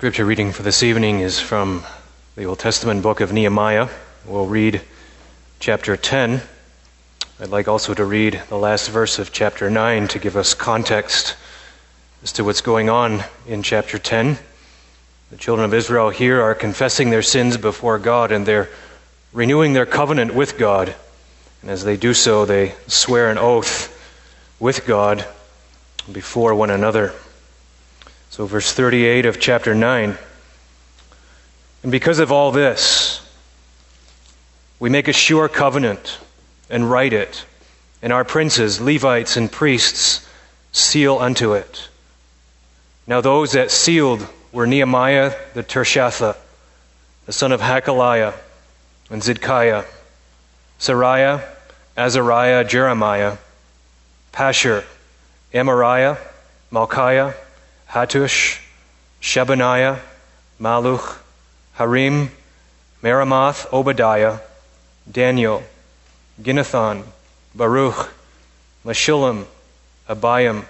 Scripture reading for this evening is from the Old Testament book of Nehemiah. We'll read chapter 10. I'd like also to read the last verse of chapter 9 to give us context as to what's going on in chapter 10. The children of Israel here are confessing their sins before God, and they're renewing their covenant with God. And as they do so, they swear an oath with God before one another. So verse 38 of chapter 9. And because of all this, we make a sure covenant and write it, and our princes, Levites, and priests seal unto it. Now those that sealed were Nehemiah the Tirshatha, the son of Hakaliah, and Zidkiah, Sariah, Azariah, Jeremiah, Pashur, Amariah, Malchiah, Hattush, Shebaniah, Maluch, Harim, Meremoth, Obadiah, Daniel, Ginnathan, Baruch, Meshullam, Abiah,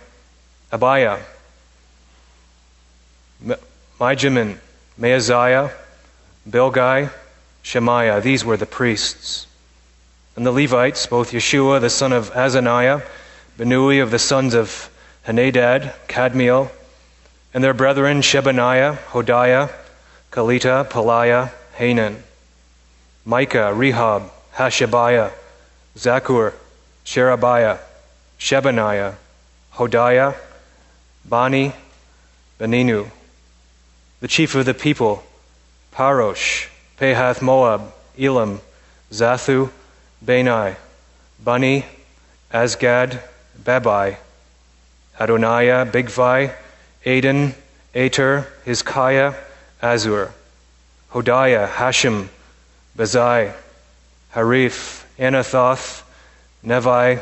Mijamin, Maaziah, Bilgai, Shemaiah. These were the priests. And the Levites, both Yeshua the son of Azaniah, Benui of the sons of Henadad, Kadmiel, and their brethren Shebaniah, Hodiah, Kalita, Peliah, Hanan, Micah, Rehab, Hashabiah, Zakur, Sherebiah, Shebaniah, Hodiah, Bani, Beninu. The chief of the people, Parosh, Pahath Moab, Elam, Zathu, Bani, Bani, Azgad, Babai, Adoniah, Bigvai, Aden, Ater, Hizkiah, Azur, Hodiah, Hashem, Bazai, Harif, Anathoth, Nevi,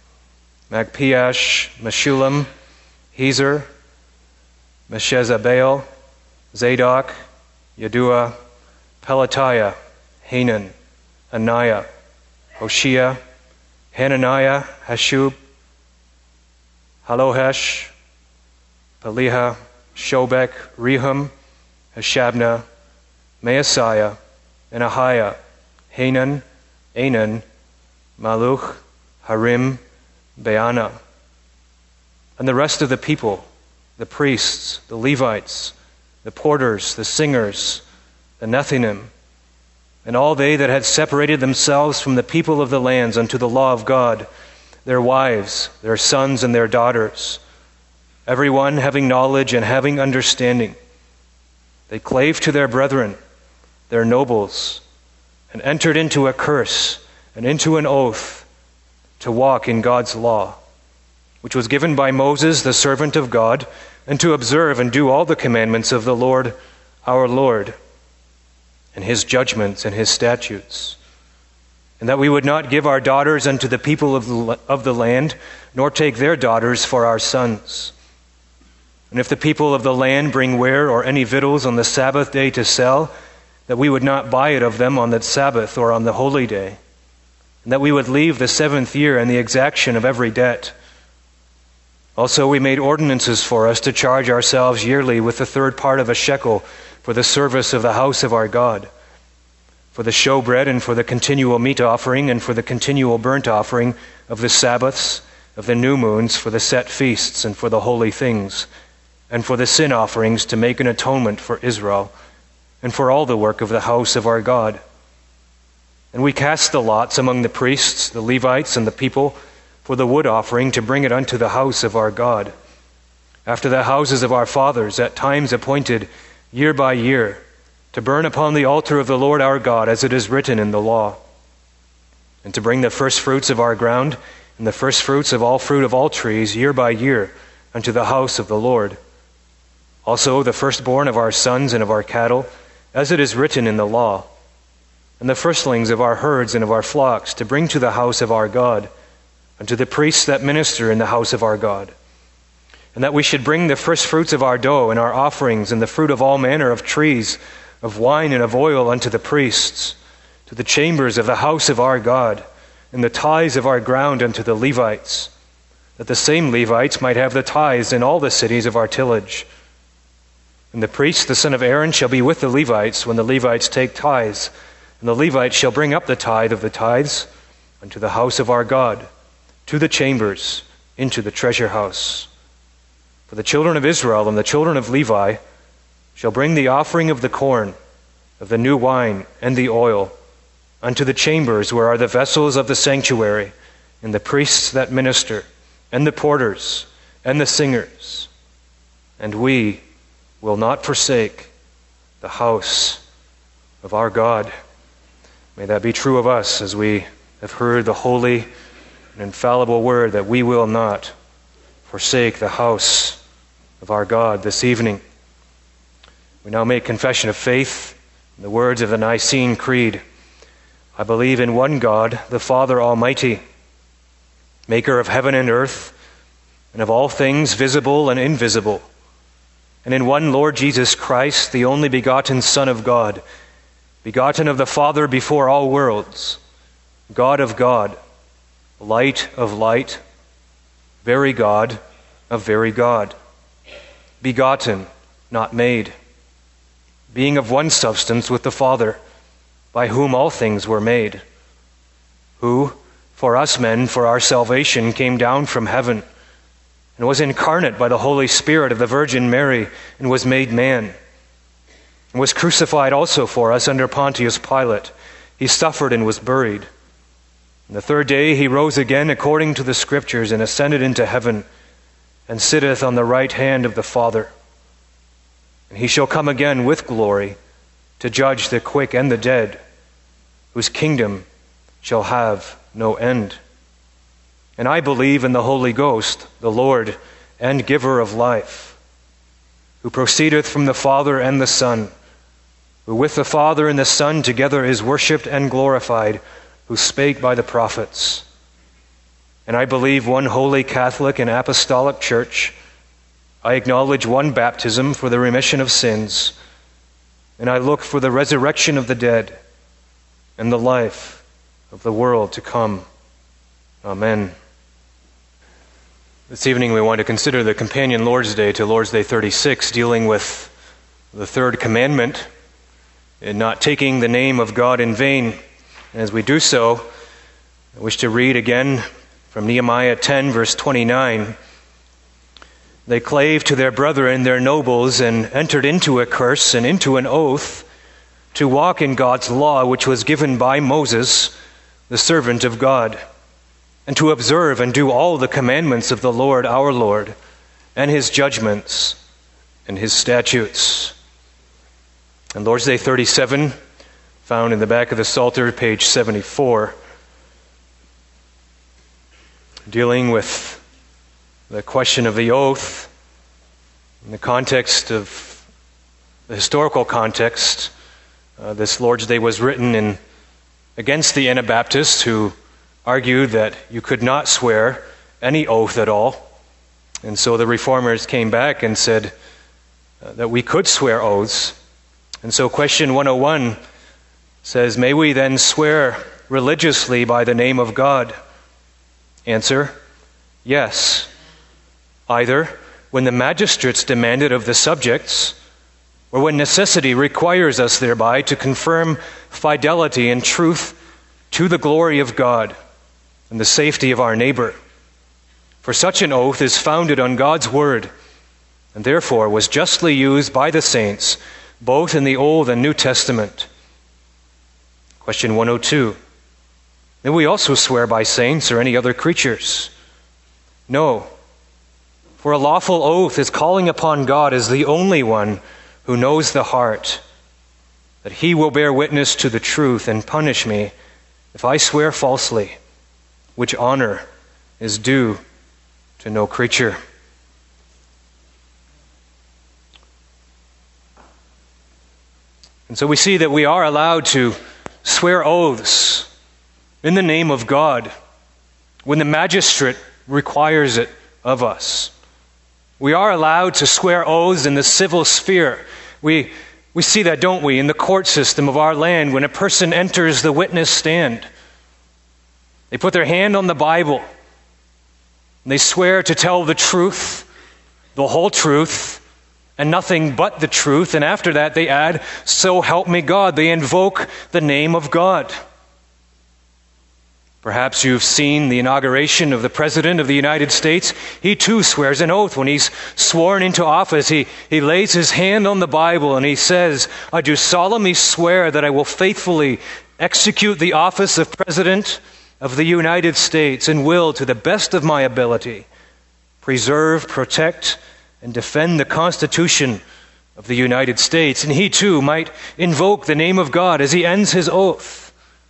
Magpiash, Meshullam, Hezer, Meshezabeel, Zadok, Yadua, Pelatiah, Hanan, Anaiah, Hoshea, Hananiah, Hashub, Halohesh, Peliha, Shobek, Rehum, Hashabnah, Maasiah, and Ahiah, Hanan, Anan, Maluch, Harim, Baana. And the rest of the people, the priests, the Levites, the porters, the singers, the Nethinim, and all they that had separated themselves from the people of the lands unto the law of God, their wives, their sons, and their daughters, everyone having knowledge and having understanding, they clave to their brethren, their nobles, and entered into a curse and into an oath to walk in God's law, which was given by Moses, the servant of God, and to observe and do all the commandments of the Lord, our Lord, and his judgments and his statutes, and that we would not give our daughters unto the people of the land, nor take their daughters for our sons. And if the people of the land bring ware or any victuals on the Sabbath day to sell, that we would not buy it of them on the Sabbath or on the holy day, and that we would leave the 7th year and the exaction of every debt. Also we made ordinances for us to charge ourselves yearly with the 3rd part of a shekel for the service of the house of our God, for the showbread and for the continual meat offering and for the continual burnt offering of the Sabbaths, of the new moons, for the set feasts and for the holy things, and for the sin offerings to make an atonement for Israel, and for all the work of the house of our God. And we cast the lots among the priests, the Levites, and the people for the wood offering to bring it unto the house of our God, after the houses of our fathers, at times appointed year by year, to burn upon the altar of the Lord our God, as it is written in the law, and to bring the first fruits of our ground and the first fruits of all fruit of all trees year by year unto the house of the Lord. Also the firstborn of our sons and of our cattle, as it is written in the law, and the firstlings of our herds and of our flocks, to bring to the house of our God, unto the priests that minister in the house of our God. And that we should bring the first fruits of our dough and our offerings and the fruit of all manner of trees, of wine and of oil unto the priests, to the chambers of the house of our God, and the tithes of our ground unto the Levites, that the same Levites might have the tithes in all the cities of our tillage. And the priest, the son of Aaron, shall be with the Levites when the Levites take tithes. And the Levites shall bring up the tithe of the tithes unto the house of our God, to the chambers, into the treasure house. For the children of Israel and the children of Levi shall bring the offering of the corn, of the new wine, and the oil, unto the chambers where are the vessels of the sanctuary, and the priests that minister, and the porters, and the singers. And we will not forsake the house of our God. May that be true of us as we have heard the holy and infallible word, that we will not forsake the house of our God this evening. We now make confession of faith in the words of the Nicene Creed. I believe in one God, the Father Almighty, maker of heaven and earth, and of all things visible and invisible, and in one Lord Jesus Christ, the only begotten Son of God, begotten of the Father before all worlds, God of God, light of light, very God of very God, begotten, not made, being of one substance with the Father, by whom all things were made, who, for us men, for our salvation, came down from heaven, and was incarnate by the Holy Spirit of the Virgin Mary, and was made man, and was crucified also for us under Pontius Pilate. He suffered and was buried. And the third day he rose again according to the Scriptures, and ascended into heaven, and sitteth on the right hand of the Father. And he shall come again with glory to judge the quick and the dead, whose kingdom shall have no end. And I believe in the Holy Ghost, the Lord and giver of life, who proceedeth from the Father and the Son, who with the Father and the Son together is worshipped and glorified, who spake by the prophets. And I believe one holy Catholic and apostolic church. I acknowledge one baptism for the remission of sins, and I look for the resurrection of the dead and the life of the world to come. Amen. This evening we want to consider the companion Lord's Day to Lord's Day 36, dealing with the third commandment in not taking the name of God in vain. And as we do so, I wish to read again from Nehemiah 10, verse 29. They clave to their brethren, their nobles, and entered into a curse and into an oath to walk in God's law, which was given by Moses, the servant of God, and to observe and do all the commandments of the Lord our Lord, and his judgments and his statutes. And Lord's Day 37, found in the back of the Psalter, page 74, dealing with the question of the oath in the context of the historical context. This Lord's Day was written against the Anabaptists, who argued that you could not swear any oath at all. And so the Reformers came back and said that we could swear oaths. And so question 101 says, may we then swear religiously by the name of God? Answer, yes. Either when the magistrates demand it of the subjects, or when necessity requires us thereby to confirm fidelity and truth to the glory of God and the safety of our neighbor. For such an oath is founded on God's word, and therefore was justly used by the saints, both in the Old and New Testament. Question 102. May we also swear by saints or any other creatures? No. For a lawful oath is calling upon God as the only one who knows the heart, that he will bear witness to the truth and punish me if I swear falsely, which honor is due to no creature. And so we see that we are allowed to swear oaths in the name of God when the magistrate requires it of us. We are allowed to swear oaths in the civil sphere. We see that, don't we, in the court system of our land when a person enters the witness stand. They put their hand on the Bible and they swear to tell the truth, the whole truth, and nothing but the truth. And after that, they add, so help me God. They invoke the name of God. Perhaps you've seen the inauguration of the President of the United States. He too swears an oath. When he's sworn into office, he lays his hand on the Bible and he says, I do solemnly swear that I will faithfully execute the office of President of the United States and will, to the best of my ability, preserve, protect, and defend the Constitution of the United States. And he too might invoke the name of God as he ends his oath.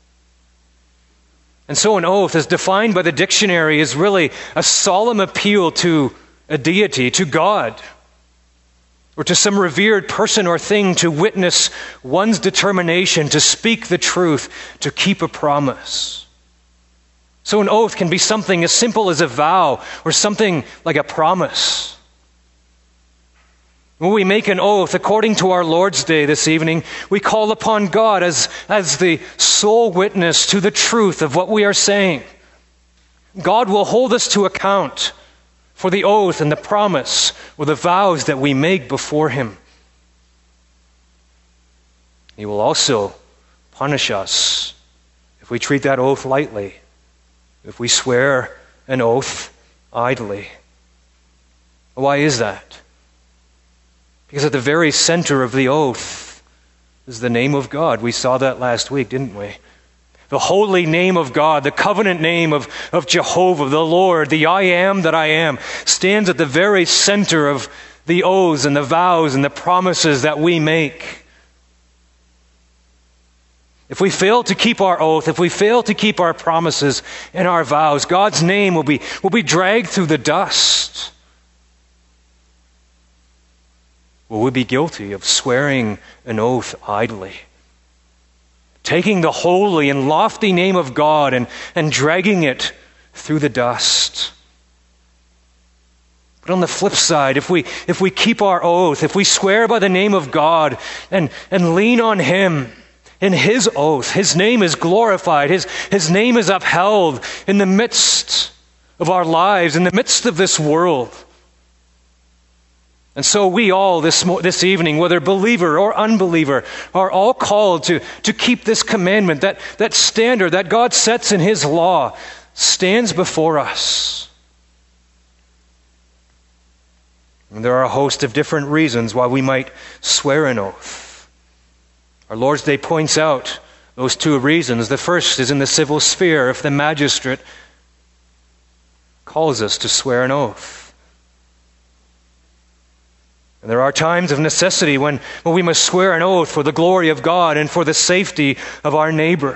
And so an oath, as defined by the dictionary, is really a solemn appeal to a deity, to God, or to some revered person or thing to witness one's determination to speak the truth, to keep a promise. So an oath can be something as simple as a vow or something like a promise. When we make an oath, according to our Lord's Day this evening, we call upon God as the sole witness to the truth of what we are saying. God will hold us to account for the oath and the promise or the vows that we make before Him. He will also punish us if we treat that oath lightly, if we swear an oath idly. Why is that? Because at the very center of the oath is the name of God. We saw that last week, didn't we? The holy name of God, the covenant name of Jehovah, the Lord, the I am that I am, stands at the very center of the oaths and the vows and the promises that we make. If we fail to keep our oath, if we fail to keep our promises and our vows, God's name will be dragged through the dust. Will we be guilty of swearing an oath idly? Taking the holy and lofty name of God and dragging it through the dust. But on the flip side, if we keep our oath, if we swear by the name of God and lean on Him in His oath, His name is glorified, His name is upheld in the midst of our lives, in the midst of this world. And so we all this evening, whether believer or unbeliever, are all called to keep this commandment, that standard that God sets in His law stands before us. And there are a host of different reasons why we might swear an oath. Our Lord's Day points out those two reasons. The first is in the civil sphere, if the magistrate calls us to swear an oath. And there are times of necessity when we must swear an oath for the glory of God and for the safety of our neighbor.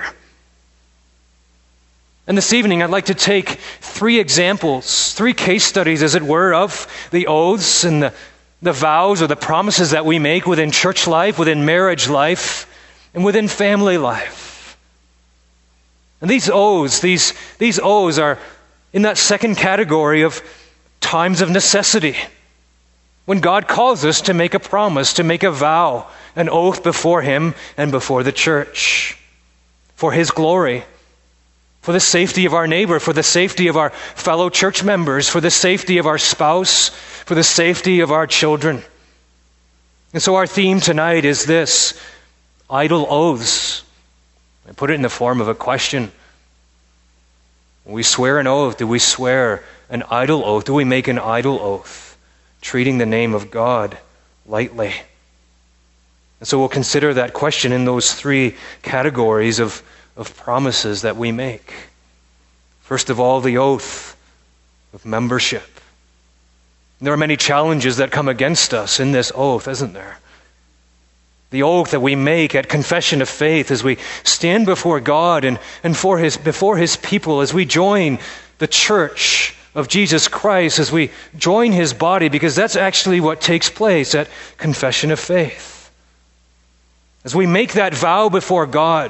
And this evening I'd like to take three examples, three case studies as it were, of the oaths and the vows or the promises that we make within church life, within marriage life, and within family life. And these oaths are in that second category of times of necessity. When God calls us to make a promise, to make a vow, an oath before Him and before the church, for His glory, for the safety of our neighbor, for the safety of our fellow church members, for the safety of our spouse, for the safety of our children. And so our theme tonight is this: idle oaths. I put it in the form of a question. When we swear an oath, do we swear an idle oath? Do we make an idle oath, treating the name of God lightly? And so we'll consider that question in those three categories of promises that we make. First of all, the oath of membership. There are many challenges that come against us in this oath, isn't there? The oath that we make at confession of faith as we stand before God and before His people, as we join the church of Jesus Christ, as we join His body, because that's actually what takes place at confession of faith. As we make that vow before God,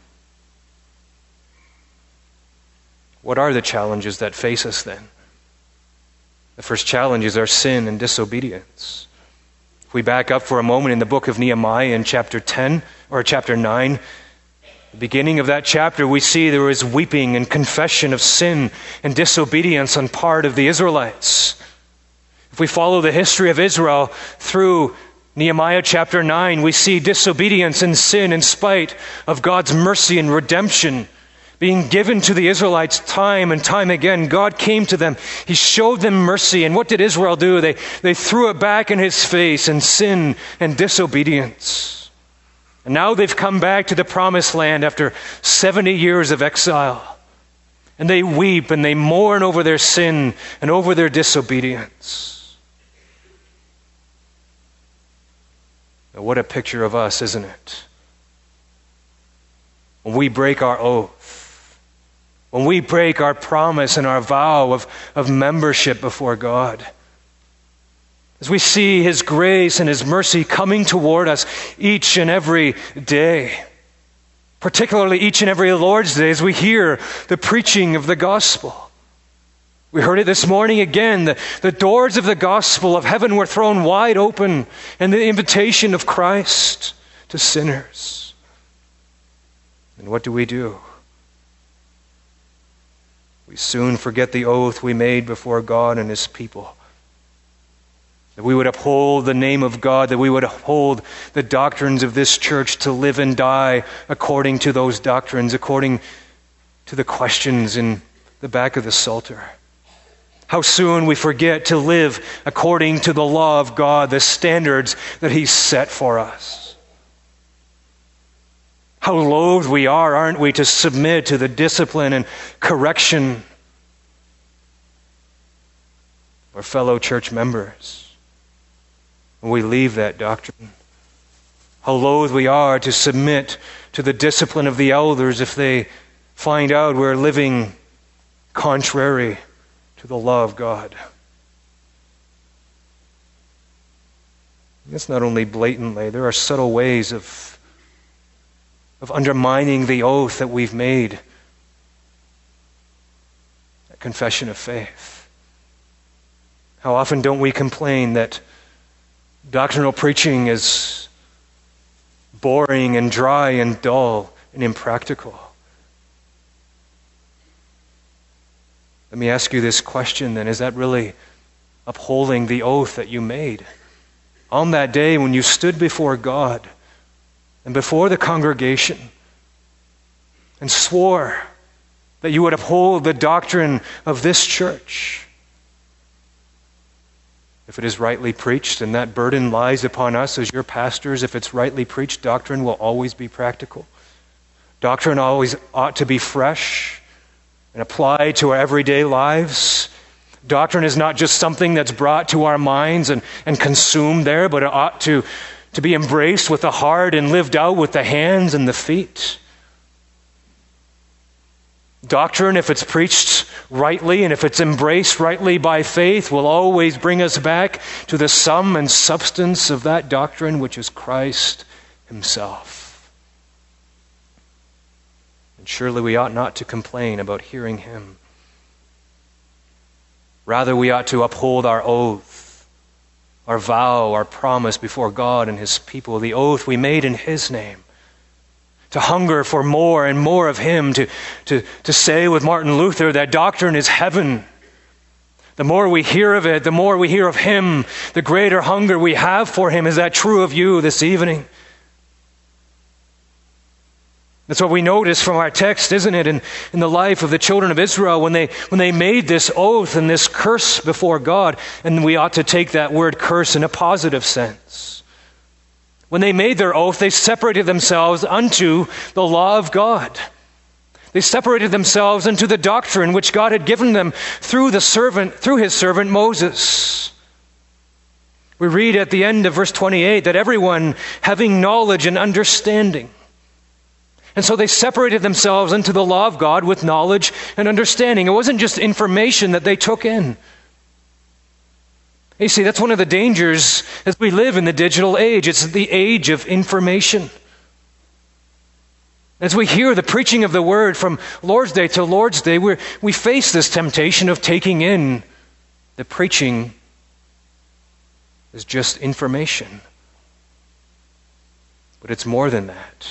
what are the challenges that face us then? The first challenge is our sin and disobedience. If we back up for a moment in the book of Nehemiah in chapter 10 or chapter 9, the beginning of that chapter, we see there was weeping and confession of sin and disobedience on part of the Israelites. If we follow the history of Israel through Nehemiah chapter 9, we see disobedience and sin in spite of God's mercy and redemption being given to the Israelites time and time again. God came to them. He showed them mercy. And what did Israel do? They threw it back in his face in sin and disobedience. And now they've come back to the promised land after 70 years of exile. And they weep and they mourn over their sin and over their disobedience. Now, what a picture of us, isn't it? When we break our oath, when we break our promise and our vow of membership before God, as we see his grace and his mercy coming toward us each and every day, particularly each and every Lord's Day, as we hear the preaching of the gospel. We heard it this morning again. The doors of the gospel of heaven were thrown wide open, and the invitation of Christ to sinners. And what do? We soon forget the oath we made before God and his people. That we would uphold the name of God, that we would uphold the doctrines of this church, to live and die according to those doctrines, according to the questions in the back of the Psalter. How soon we forget to live according to the law of God, the standards that he's set for us. How loath we are, aren't we, to submit to the discipline and correction of our fellow church members when we leave that doctrine. How loath we are to submit to the discipline of the elders if they find out we're living contrary to the law of God. It's not only blatantly, there are subtle ways of undermining the oath that we've made, a confession of faith. How often don't we complain that doctrinal preaching is boring and dry and dull and impractical? Let me ask you this question then. Is that really upholding the oath that you made on that day when you stood before God and before the congregation and swore that you would uphold the doctrine of this church? If it is rightly preached, and that burden lies upon us as your pastors, if it's rightly preached, doctrine will always be practical. Doctrine always ought to be fresh and apply to our everyday lives. Doctrine is not just something that's brought to our minds and consumed there, but it ought to be embraced with the heart and lived out with the hands and the feet. Doctrine, if it's preached rightly and if it's embraced rightly by faith, will always bring us back to the sum and substance of that doctrine, which is Christ himself. Surely we ought not to complain about hearing him. Rather, we ought to uphold our oath, our vow, our promise before God and his people, the oath we made in his name, to hunger for more and more of him, to say with Martin Luther that doctrine is heaven. The more we hear of it, the more we hear of him, the greater hunger we have for him. Is that true of you this evening? That's what we notice from our text, isn't it, in the life of the children of Israel when they made this oath and this curse before God. And we ought to take that word curse in a positive sense. When they made their oath, they separated themselves unto the law of God. They separated themselves into the doctrine which God had given them through his servant Moses. We read at the end of verse 28 that everyone having knowledge and understanding. And so they separated themselves into the law of God with knowledge and understanding. It wasn't just information that they took in. You see, that's one of the dangers as we live in the digital age. It's the age of information. As we hear the preaching of the word from Lord's Day to Lord's Day, we face this temptation of taking in the preaching as just information. But it's more than that.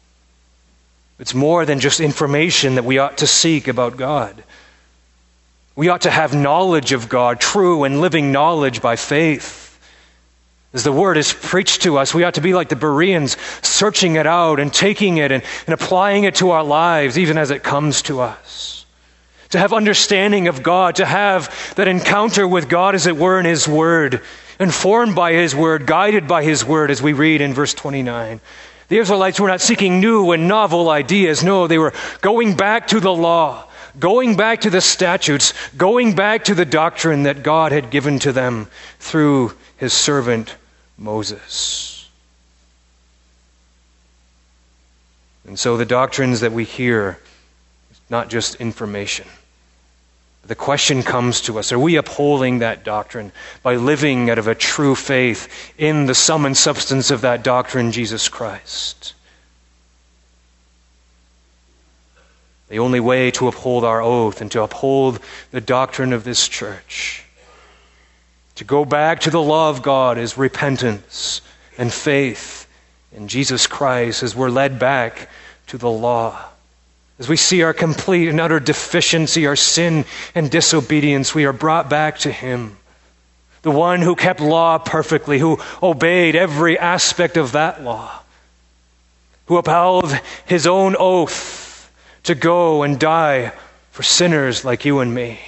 It's more than just information that we ought to seek about God. We ought to have knowledge of God, true and living knowledge by faith. As the word is preached to us, we ought to be like the Bereans, searching it out and taking it and applying it to our lives, even as it comes to us. To have understanding of God, to have that encounter with God, as it were, in His Word, informed by His Word, guided by His Word, as we read in verse 29. The Israelites were not seeking new and novel ideas. No, they were going back to the law, going back to the statutes, going back to the doctrine that God had given to them through His servant Moses. And so the doctrines that we hear is not just information. The question comes to us, are we upholding that doctrine by living out of a true faith in the sum and substance of that doctrine, Jesus Christ? The only way to uphold our oath and to uphold the doctrine of this church, to go back to the law of God, is repentance and faith in Jesus Christ as we're led back to the law. As we see our complete and utter deficiency, our sin and disobedience, we are brought back to Him. The one who kept law perfectly, who obeyed every aspect of that law, who upheld His own oath to go and die for sinners like you and me.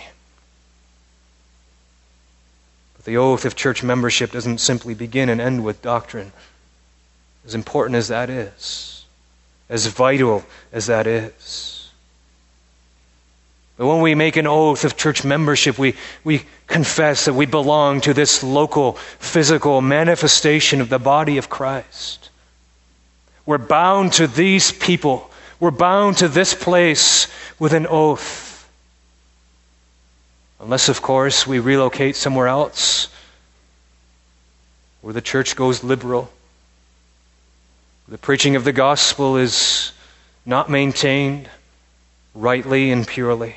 But the oath of church membership doesn't simply begin and end with doctrine, as important as that is, as vital as that is. But when we make an oath of church membership, we confess that we belong to this local, physical manifestation of the body of Christ. We're bound to these people. We're bound to this place with an oath. Unless, of course, we relocate somewhere else where the church goes liberal. The preaching of the gospel is not maintained rightly and purely.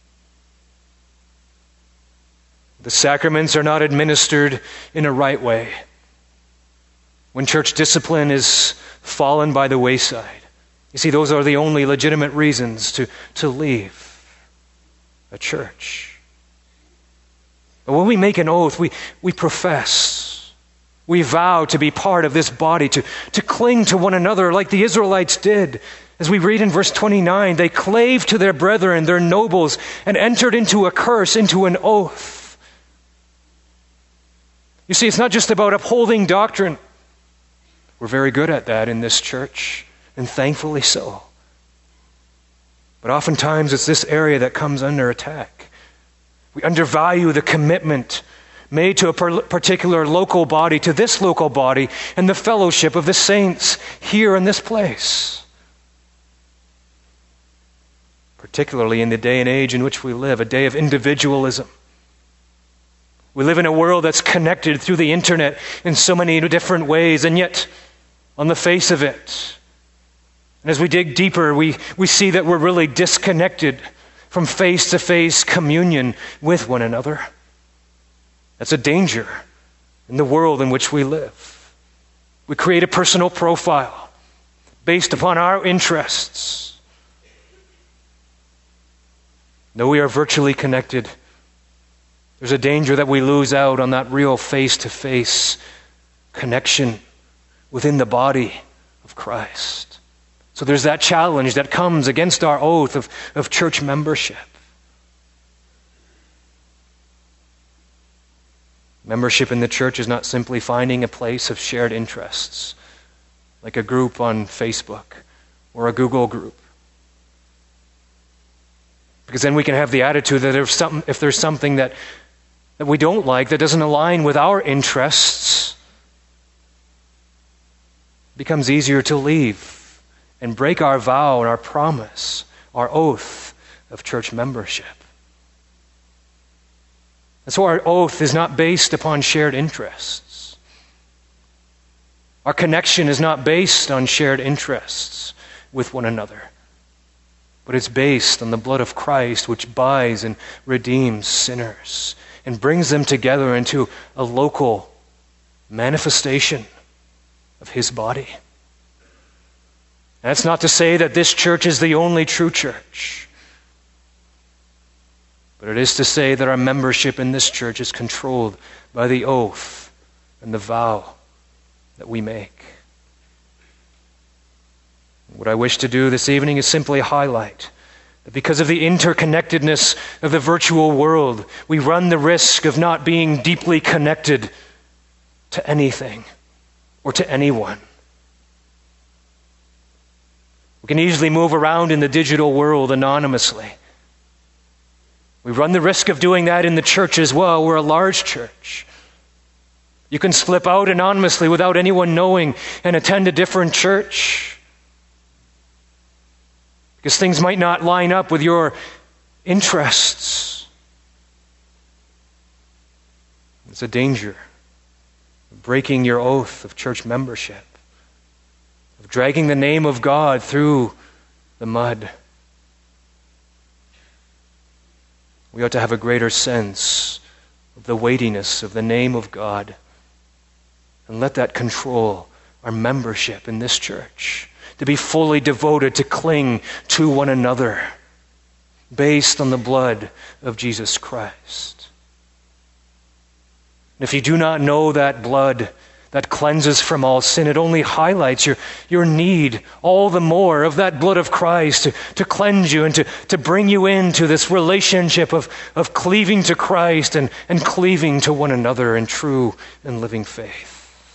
The sacraments are not administered in a right way. When church discipline is fallen by the wayside. You see, those are the only legitimate reasons to leave a church. But when we make an oath, we profess. We vow to be part of this body, to cling to one another like the Israelites did. As we read in verse 29, they clave to their brethren, their nobles, and entered into a curse, into an oath. You see, it's not just about upholding doctrine. We're very good at that in this church, and thankfully so. But oftentimes it's this area that comes under attack. We undervalue the commitment made to a particular local body, to this local body, and the fellowship of the saints here in this place. Particularly in the day and age in which we live, a day of individualism. We live in a world that's connected through the internet in so many different ways, and yet, on the face of it, and as we dig deeper, we see that we're really disconnected from face-to-face communion with one another. That's a danger in the world in which we live. We create a personal profile based upon our interests. Though we are virtually connected, there's a danger that we lose out on that real face-to-face connection within the body of Christ. So there's that challenge that comes against our oath of church membership. Membership in the church is not simply finding a place of shared interests, like a group on Facebook or a Google group. Because then we can have the attitude that if there's something that we don't like, that doesn't align with our interests, it becomes easier to leave and break our vow and our promise, our oath of church membership. And so our oath is not based upon shared interests. Our connection is not based on shared interests with one another, but it's based on the blood of Christ, which buys and redeems sinners and brings them together into a local manifestation of His body. That's not to say that this church is the only true church. but it is to say that our membership in this church is controlled by the oath and the vow that we make. What I wish to do this evening is simply highlight that because of the interconnectedness of the virtual world, we run the risk of not being deeply connected to anything or to anyone. We can easily move around in the digital world anonymously. We run the risk of doing that in the church as well. We're a large church. You can slip out anonymously without anyone knowing and attend a different church, because things might not line up with your interests. It's a danger of breaking your oath of church membership, of dragging the name of God through the mud. We ought to have a greater sense of the weightiness of the name of God, and let that control our membership in this church, to be fully devoted to cling to one another based on the blood of Jesus Christ. And if you do not know that blood that cleanses from all sin, it only highlights your need all the more of that blood of Christ to cleanse you and to bring you into this relationship of cleaving to Christ and cleaving to one another in true and living faith.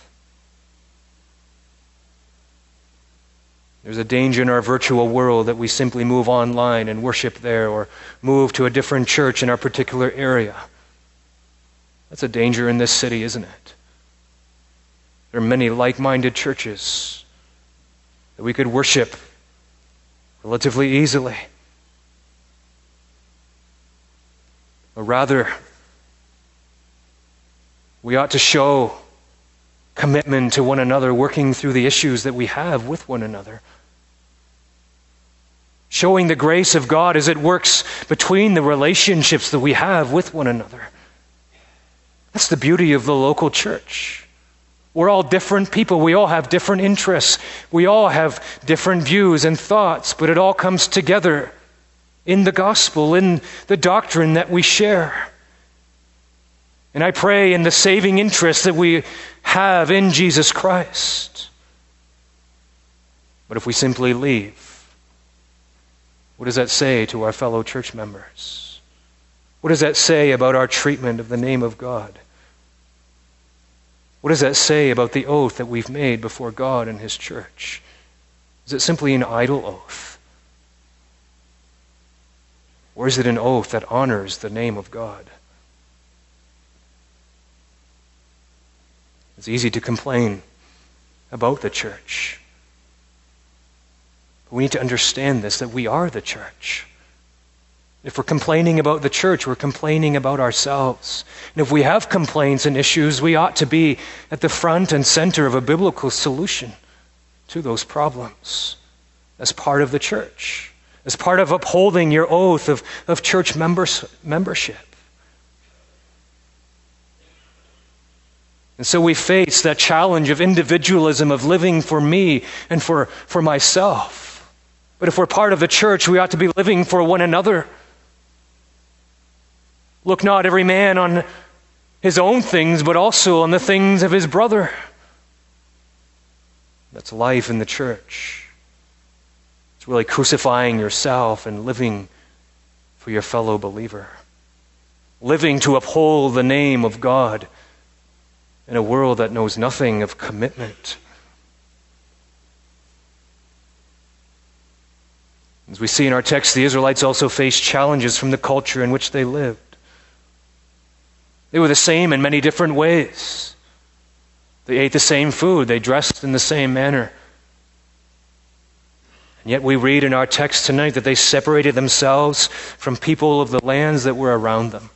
There's a danger in our virtual world that we simply move online and worship there, or move to a different church in our particular area. That's a danger in this city, isn't it? There are many like-minded churches that we could worship relatively easily. Or rather, we ought to show commitment to one another, working through the issues that we have with one another. Showing the grace of God as it works between the relationships that we have with one another. That's the beauty of the local church. We're all different people. We all have different interests. We all have different views and thoughts, but it all comes together in the gospel, in the doctrine that we share. And I pray in the saving interest that we have in Jesus Christ. But if we simply leave, what does that say to our fellow church members? What does that say about our treatment of the name of God? What does that say about the oath that we've made before God and His church? Is it simply an idle oath? Or is it an oath that honors the name of God? It's easy to complain about the church. But we need to understand this, that we are the church. If we're complaining about the church, we're complaining about ourselves. And if we have complaints and issues, we ought to be at the front and center of a biblical solution to those problems as part of the church, as part of upholding your oath of church membership. And so we face that challenge of individualism, of living for me and for myself. But if we're part of the church, we ought to be living for one another. Look not every man on his own things, but also on the things of his brother. That's life in the church. It's really crucifying yourself and living for your fellow believer. Living to uphold the name of God in a world that knows nothing of commitment. As we see in our text, the Israelites also faced challenges from the culture in which they lived. They were the same in many different ways. They ate the same food. They dressed in the same manner. And yet we read in our text tonight that they separated themselves from people of the lands that were around them.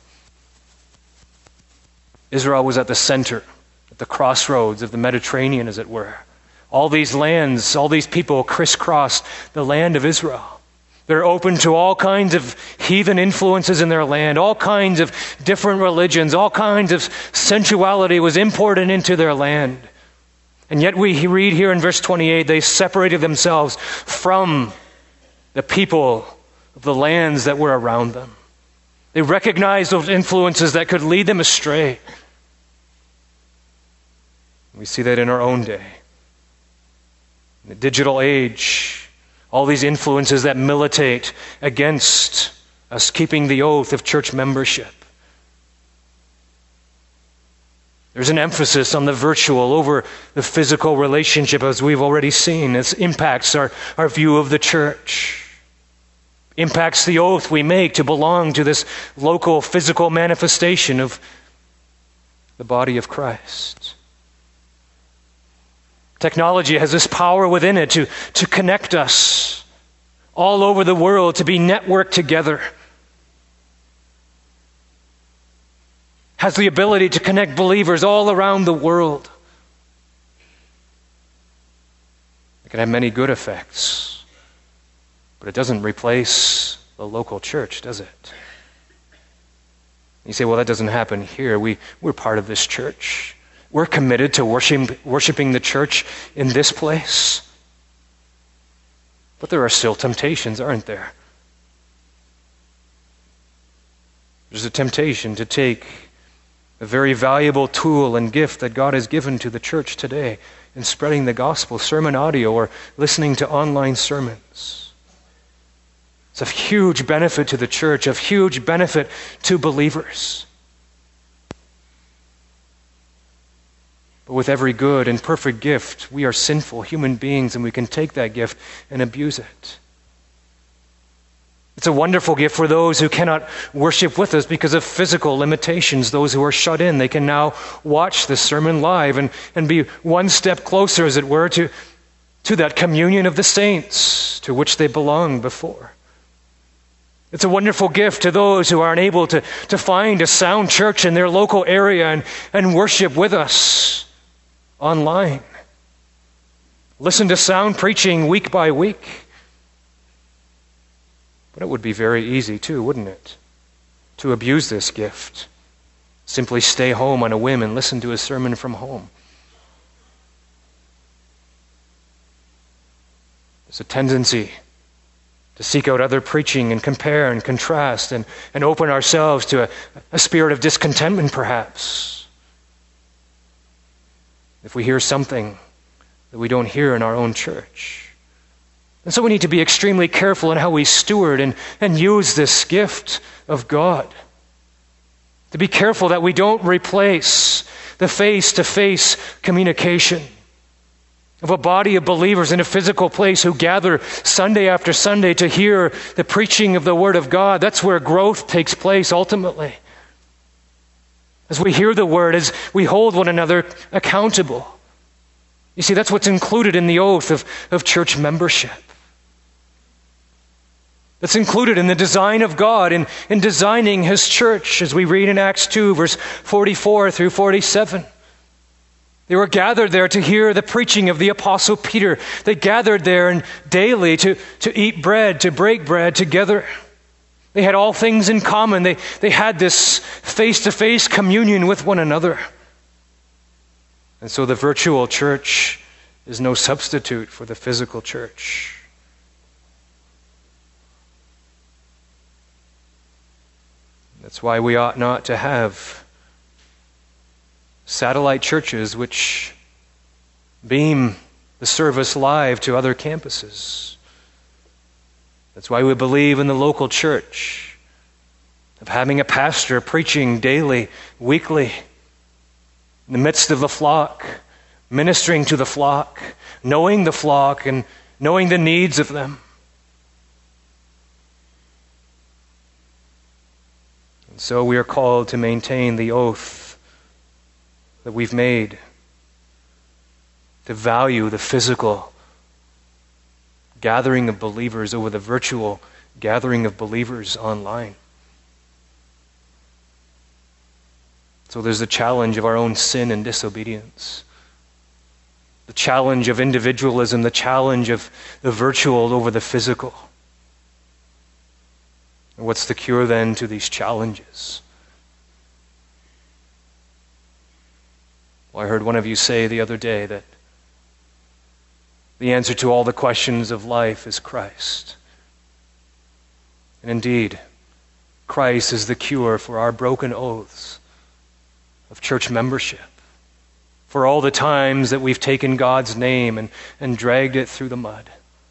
Israel was at the center, at the crossroads of the Mediterranean, as it were. All these lands, all these people crisscrossed the land of Israel. They're open to all kinds of heathen influences in their land, all kinds of different religions, all kinds of sensuality was imported into their land. And yet we read here in verse 28, they separated themselves from the people of the lands that were around them. They recognize those influences that could lead them astray. We see that in our own day. In the digital age, all these influences that militate against us keeping the oath of church membership. There's an emphasis on the virtual over the physical relationship, as we've already seen. This impacts our view of the church. Impacts the oath we make to belong to this local physical manifestation of the body of Christ. Technology has this power within it to connect us all over the world, to be networked together. Has the ability to connect believers all around the world. It can have many good effects, but it doesn't replace the local church, does it? You say, well, that doesn't happen here. We're part of this church. We're committed to worshiping the church in this place. But there are still temptations, aren't there? There's a temptation to take a very valuable tool and gift that God has given to the church today in spreading the gospel, sermon audio, or listening to online sermons. It's of huge benefit to the church, of huge benefit to believers. But with every good and perfect gift, we are sinful human beings, and we can take that gift and abuse it. It's a wonderful gift for those who cannot worship with us because of physical limitations. Those who are shut in, they can now watch the sermon live and be one step closer, as it were, to that communion of the saints to which they belonged before. It's a wonderful gift to those who are unable to find a sound church in their local area and worship with us online. Listen to sound preaching week by week. But it would be very easy too, wouldn't it, to abuse this gift. Simply stay home on a whim and listen to a sermon from home. There's a tendency to seek out other preaching and compare and contrast and open ourselves to a spirit of discontentment, perhaps. If we hear something that we don't hear in our own church. And so we need to be extremely careful in how we steward and use this gift of God. To be careful that we don't replace the face-to-face communication of a body of believers in a physical place who gather Sunday after Sunday to hear the preaching of the Word of God. That's where growth takes place ultimately. As we hear the Word, as we hold one another accountable. You see, that's what's included in the oath of church membership. That's included in the design of God in designing His church, as we read in Acts 2, verse 44 through 47. They were gathered there to hear the preaching of the Apostle Peter. They gathered there and daily to eat bread, to break bread together. They had all things in common. They had this face-to-face communion with one another. And so the virtual church is no substitute for the physical church. That's why we ought not to have satellite churches which beam the service live to other campuses. That's why we believe in the local church, of having a pastor preaching daily, weekly, in the midst of the flock, ministering to the flock, knowing the flock and knowing the needs of them. And so we are called to maintain the oath that we've made, to value the physical gathering of believers over the virtual gathering of believers online. So there's the challenge of our own sin and disobedience, the challenge of individualism, the challenge of the virtual over the physical. And what's the cure then to these challenges? Well, I heard one of you say the other day that the answer to all the questions of life is Christ. And indeed, Christ is the cure for our broken oaths of church membership, for all the times that we've taken God's name and dragged it through the mud,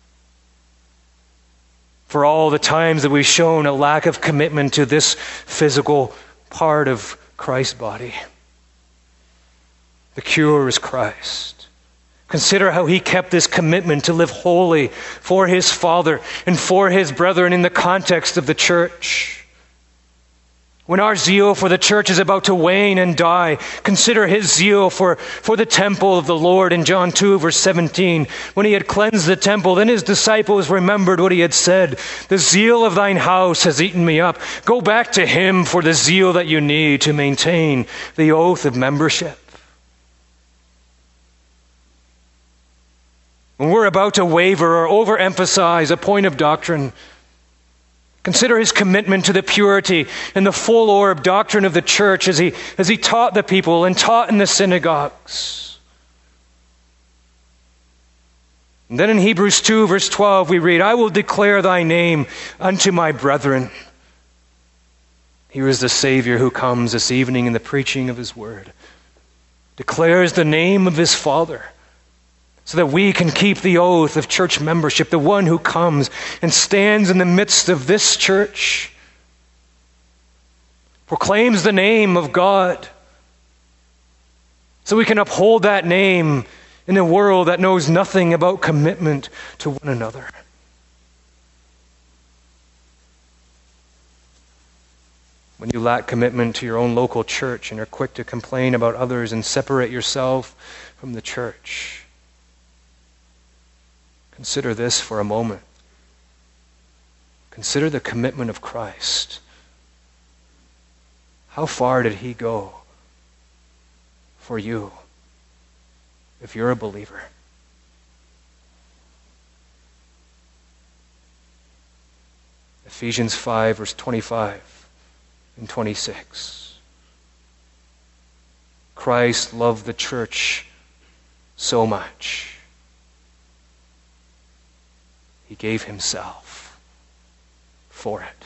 for all the times that we've shown a lack of commitment to this physical part of Christ's body. The cure is Christ. Consider how he kept this commitment to live holy for his Father and for his brethren in the context of the church. When our zeal for the church is about to wane and die, consider his zeal for the temple of the Lord in John 2, verse 17. When he had cleansed the temple, then his disciples remembered what he had said. The zeal of thine house has eaten me up. Go back to him for the zeal that you need to maintain the oath of membership. When we're about to waver or overemphasize a point of doctrine, consider his commitment to the purity and the full orb doctrine of the church as he taught the people and taught in the synagogues. And then in Hebrews 2, verse 12, we read, I will declare thy name unto my brethren. Here is the Savior who comes this evening in the preaching of his word, declares the name of his Father, so that we can keep the oath of church membership, the one who comes and stands in the midst of this church, proclaims the name of God, so we can uphold that name in a world that knows nothing about commitment to one another. When you lack commitment to your own local church and are quick to complain about others and separate yourself from the church, consider this for a moment. Consider the commitment of Christ. How far did he go for you if you're a believer? Ephesians 5, verse 25 and 26. Christ loved the church so much, he gave himself for it.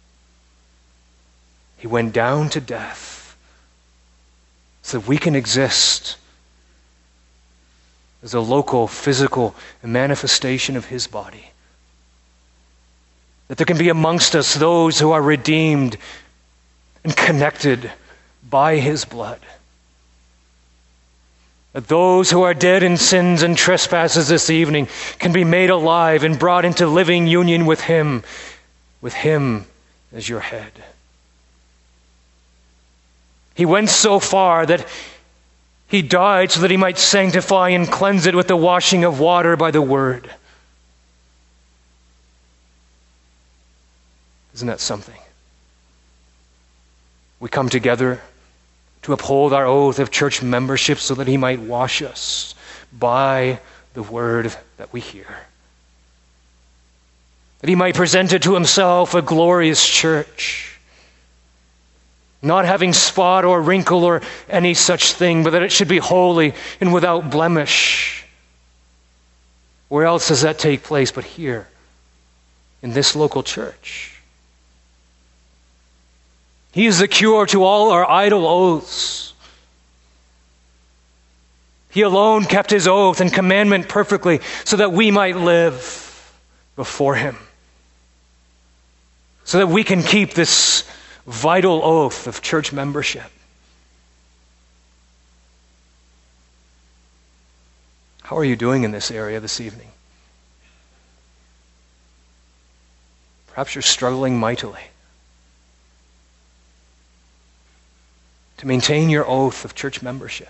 He went down to death so that we can exist as a local, physical manifestation of his body. That there can be amongst us those who are redeemed and connected by his blood. That those who are dead in sins and trespasses this evening can be made alive and brought into living union with him as your head. He went so far that he died so that he might sanctify and cleanse it with the washing of water by the word. Isn't that something? We come together to uphold our oath of church membership so that he might wash us by the word that we hear. That he might present it to himself a glorious church, not having spot or wrinkle or any such thing, but that it should be holy and without blemish. Where else does that take place but here, in this local church? He is the cure to all our idle oaths. He alone kept his oath and commandment perfectly so that we might live before him. So that we can keep this vital oath of church membership. How are you doing in this area this evening? Perhaps you're struggling mightily to maintain your oath of church membership.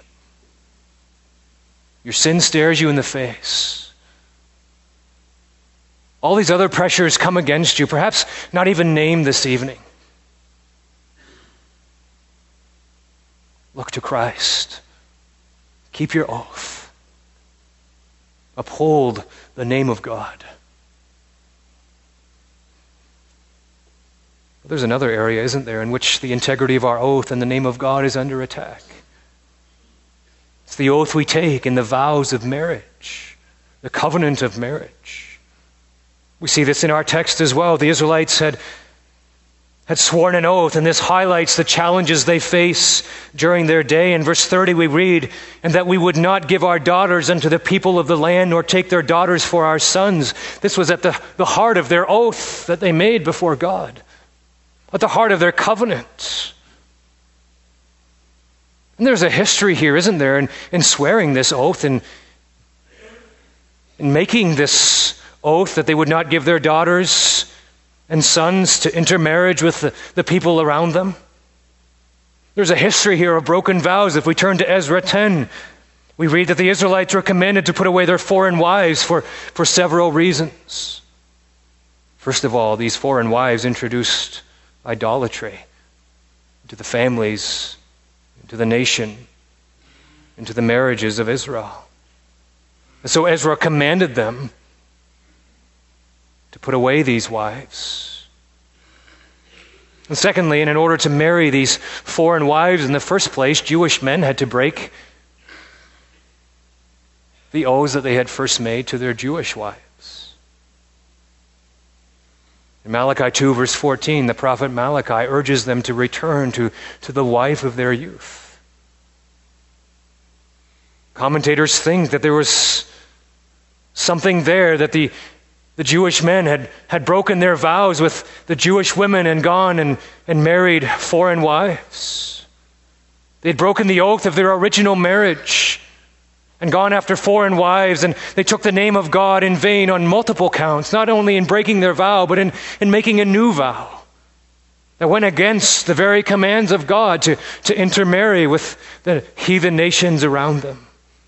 Your sin stares you in the face. All these other pressures come against you, perhaps not even named this evening. Look to Christ. Keep your oath. Uphold the name of God. There's another area, isn't there, in which the integrity of our oath and the name of God is under attack. It's the oath we take in the vows of marriage, the covenant of marriage. We see this in our text as well. The Israelites had had sworn an oath, and this highlights the challenges they face during their day. In verse 30 we read, "And that we would not give our daughters unto the people of the land, nor take their daughters for our sons." This was at the heart of their oath that they made before God, at the heart of their covenant. And there's a history here, isn't there, in swearing this oath, in making this oath that they would not give their daughters and sons to intermarriage with the people around them. There's a history here of broken vows. If we turn to Ezra 10, we read that the Israelites were commanded to put away their foreign wives for several reasons. First of all, these foreign wives introduced idolatry into the families, into the nation, into the marriages of Israel. And so Ezra commanded them to put away these wives. And secondly, and in order to marry these foreign wives in the first place, Jewish men had to break the oaths that they had first made to their Jewish wives. In Malachi 2 verse 14, the prophet Malachi urges them to return to the wife of their youth. Commentators think that there was something there, that the Jewish men had broken their vows with the Jewish women and gone and married foreign wives. They'd broken the oath of their original marriage and gone after foreign wives, and they took the name of God in vain on multiple counts, not only in breaking their vow, but in making a new vow that went against the very commands of God to intermarry with the heathen nations around them.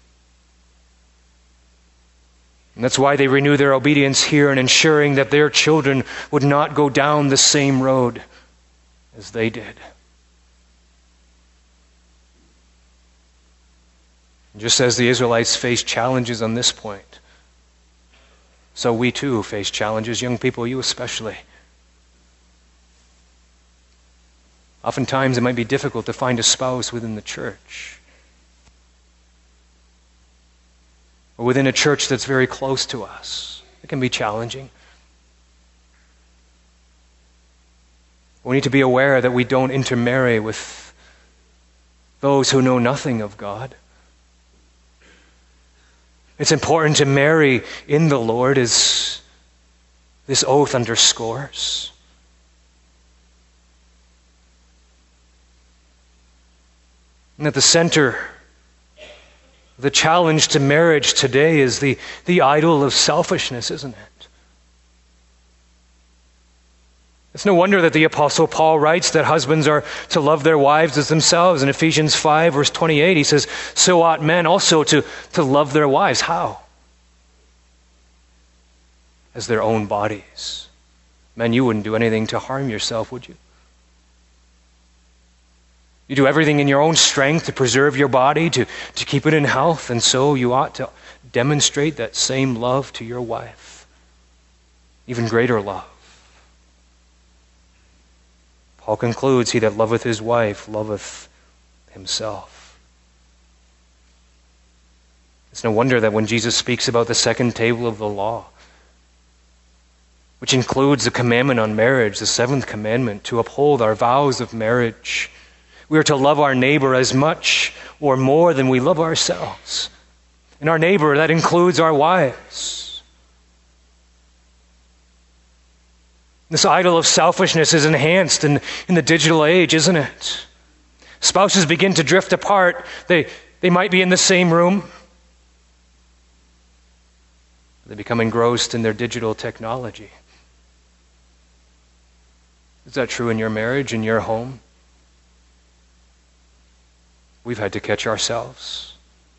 And that's why they renew their obedience here in ensuring that their children would not go down the same road as they did. And just as the Israelites faced challenges on this point, so we too face challenges, young people, you especially. Oftentimes it might be difficult to find a spouse within the church, or within a church that's very close to us. It can be challenging. We need to be aware that we don't intermarry with those who know nothing of God. It's important to marry in the Lord, as this oath underscores. And at the center, the challenge to marriage today is the idol of selfishness, isn't it? It's no wonder that the Apostle Paul writes that husbands are to love their wives as themselves. In Ephesians 5, verse 28, he says, "So ought men also to love their wives." How? As their own bodies. Men, you wouldn't do anything to harm yourself, would you? You do everything in your own strength to preserve your body, to keep it in health, and so you ought to demonstrate that same love to your wife. Even greater love. Paul concludes, "He that loveth his wife loveth himself." It's no wonder that when Jesus speaks about the second table of the law, which includes the commandment on marriage, the seventh commandment, to uphold our vows of marriage, we are to love our neighbor as much or more than we love ourselves. And our neighbor, that includes our wives. This idol of selfishness is enhanced in the digital age, isn't it? Spouses begin to drift apart. They might be in the same room. They become engrossed in their digital technology. Is that true in your marriage, in your home? We've had to catch ourselves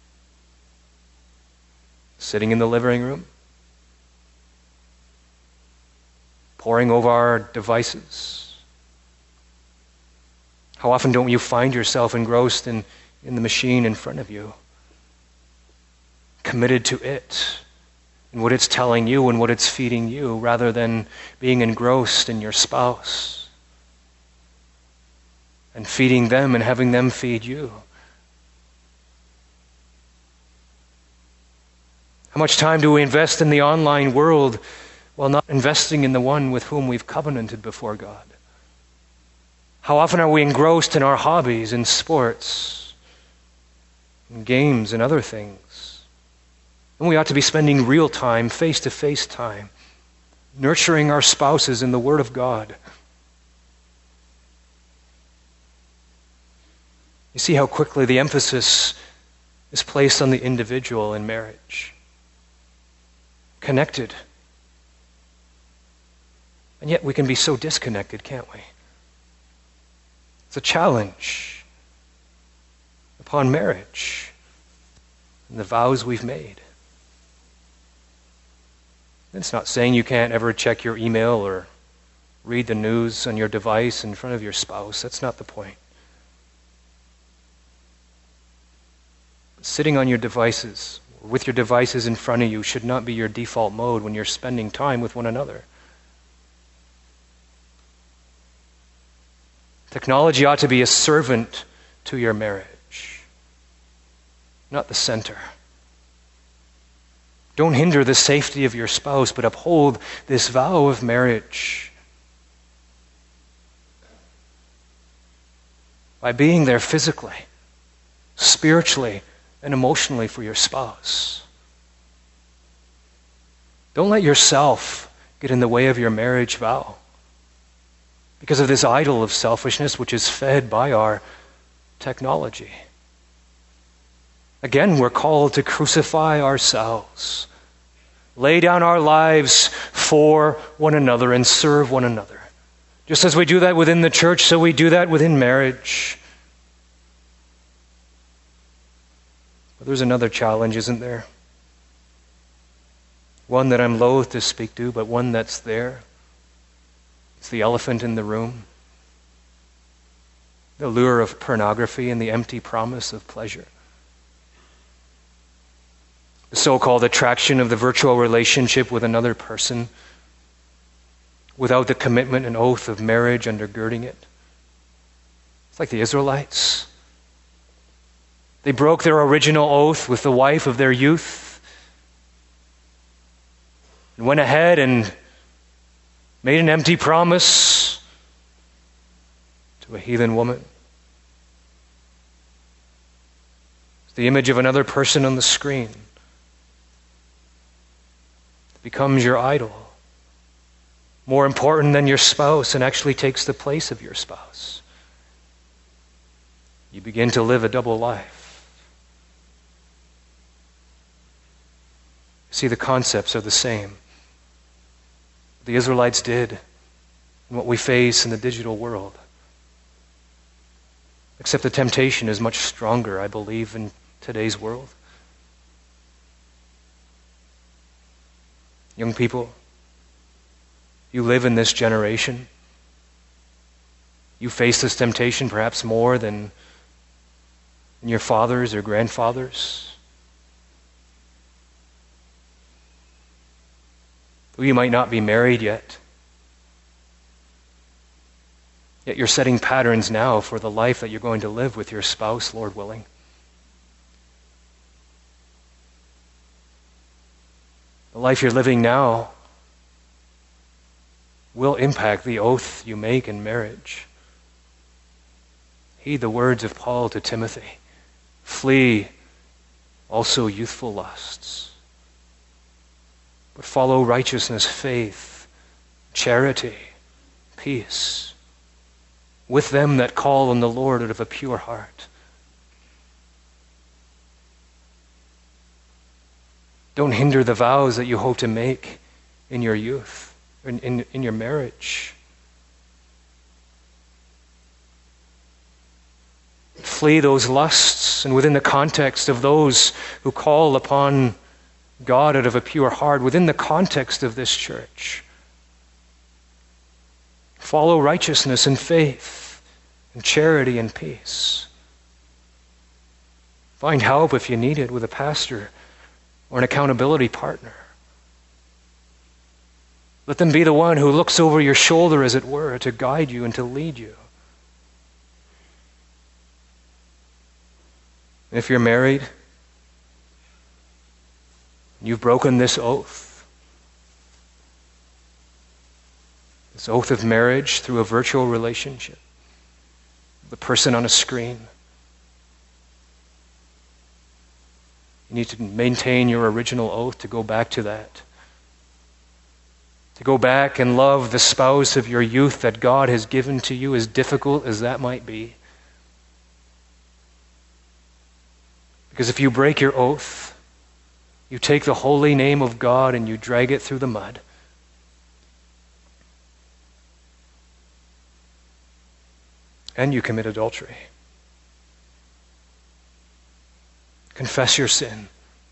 sitting in the living room, poring over our devices. How often don't you find yourself engrossed in the machine in front of you, committed to it and what it's telling you and what it's feeding you, rather than being engrossed in your spouse and feeding them and having them feed you? How much time do we invest in the online world while not investing in the one with whom we've covenanted before God? How often are we engrossed in our hobbies, in sports, in games, and other things? And we ought to be spending real time, face-to-face time, nurturing our spouses in the Word of God. You see how quickly the emphasis is placed on the individual in marriage. Connected. And yet we can be so disconnected, can't we? It's a challenge upon marriage and the vows we've made. It's not saying you can't ever check your email or read the news on your device in front of your spouse. That's not the point. Sitting on your devices, or with your devices in front of you, should not be your default mode when you're spending time with one another. Technology ought to be a servant to your marriage, not the center. Don't hinder the safety of your spouse, but uphold this vow of marriage by being there physically, spiritually, and emotionally for your spouse. Don't let yourself get in the way of your marriage vow because of this idol of selfishness which is fed by our technology. Again, we're called to crucify ourselves, lay down our lives for one another and serve one another. Just as we do that within the church, so we do that within marriage. But there's another challenge, isn't there? One that I'm loath to speak to, but one that's there. It's the elephant in the room. The lure of pornography and the empty promise of pleasure. The so-called attraction of the virtual relationship with another person without the commitment and oath of marriage undergirding it. It's like the Israelites. They broke their original oath with the wife of their youth and went ahead and made an empty promise to a heathen woman. It's the image of another person on the screen. It becomes your idol, more important than your spouse, and actually takes the place of your spouse. You begin to live a double life. See, the concepts are the same. The Israelites did and what we face in the digital world. Except the temptation is much stronger, I believe, in today's world. Young people, you live in this generation. You face this temptation perhaps more than your fathers or grandfathers. You might not be married yet you're setting patterns now for the life that you're going to live with your spouse, Lord willing. The life you're living now will impact the oath you make in marriage. Heed the words of Paul to Timothy. Flee also youthful lusts. But follow righteousness, faith, charity, peace, with them that call on the Lord out of a pure heart. Don't hinder the vows that you hope to make in your youth, in your marriage. Flee those lusts, and within the context of those who call upon God out of a pure heart, within the context of this church, follow righteousness and faith and charity and peace. Find help if you need it with a pastor or an accountability partner. Let them be the one who looks over your shoulder, as it were, to guide you and to lead you. And if you're married, you've broken this oath of marriage through a virtual relationship, the person on a screen. You need to maintain your original oath to go back to that. To go back and love the spouse of your youth that God has given to you, as difficult as that might be. Because if you break your oath, you take the holy name of God and you drag it through the mud. And you commit adultery. Confess your sin.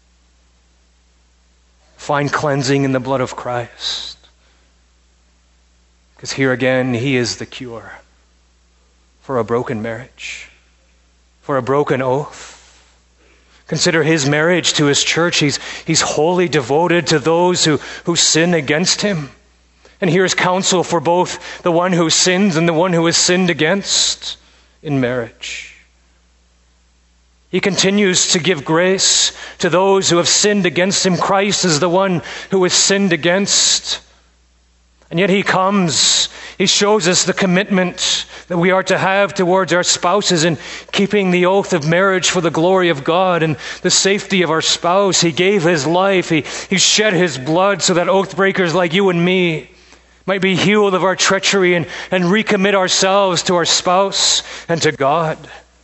Find cleansing in the blood of Christ. Because here again, He is the cure for a broken marriage, for a broken oath. Consider His marriage to His church. He's wholly devoted to those who sin against Him. And here's counsel for both the one who sins and the one who is sinned against in marriage. He continues to give grace to those who have sinned against Him. Christ is the one who is sinned against. And yet He comes, He shows us the commitment that we are to have towards our spouses in keeping the oath of marriage for the glory of God and the safety of our spouse. He gave His life, He shed His blood so that oath breakers like you and me might be healed of our treachery and recommit ourselves to our spouse and to God.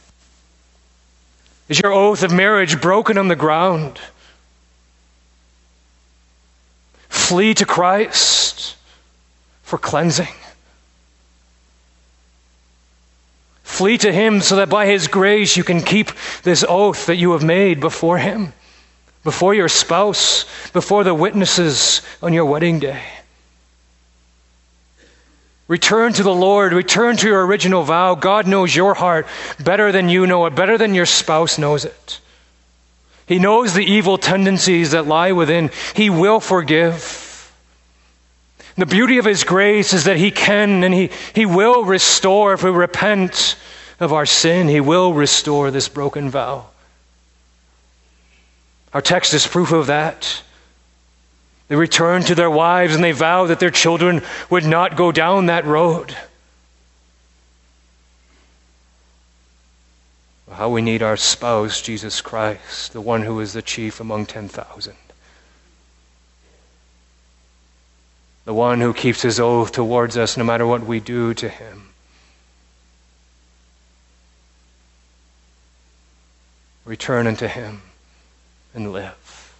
Is your oath of marriage broken on the ground? Flee to Christ for cleansing. Flee to Him so that by His grace you can keep this oath that you have made before Him, before your spouse, before the witnesses on your wedding day. Return to the Lord. Return to your original vow. God knows your heart better than you know it, better than your spouse knows it. He knows the evil tendencies that lie within. He will forgive. The beauty of His grace is that He can and He will restore if we repent of our sin. He will restore this broken vow. Our text is proof of that. They returned to their wives and they vowed that their children would not go down that road. How we need our spouse, Jesus Christ, the one who is the chief among 10,000. The one who keeps His oath towards us no matter what we do to Him. Return unto Him and live.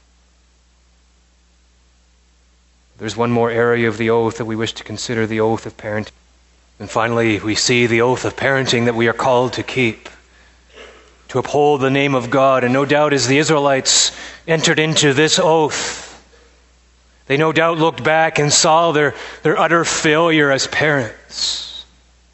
There's one more area of the oath that we wish to consider, the oath of parenting. And finally, we see the oath of parenting that we are called to keep, to uphold the name of God. And no doubt as the Israelites entered into this oath, they no doubt looked back and saw their utter failure as parents.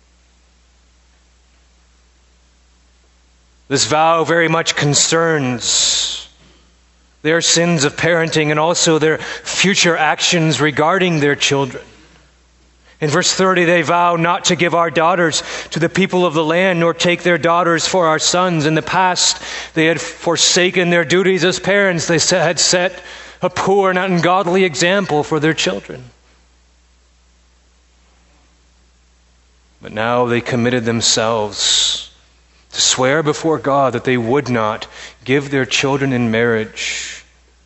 This vow very much concerns their sins of parenting and also their future actions regarding their children. In verse 30, they vow not to give our daughters to the people of the land, nor take their daughters for our sons. In the past, they had forsaken their duties as parents. They had set a poor and ungodly example for their children. But now they committed themselves to swear before God that they would not give their children in marriage